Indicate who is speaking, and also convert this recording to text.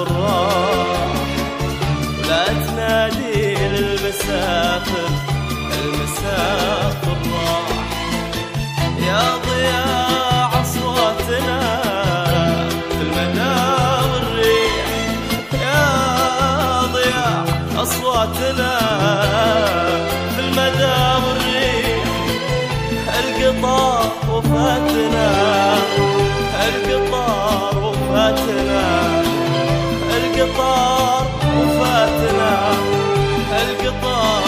Speaker 1: راح، ولا تنادي للمسافر المسافر راح. يا ضياع أصواتنا في المدى والريح، يا ضياع أصواتنا في المدى والريح. القطار وفاتنا، القطار وفاتنا، القطار وفاتنا، القطار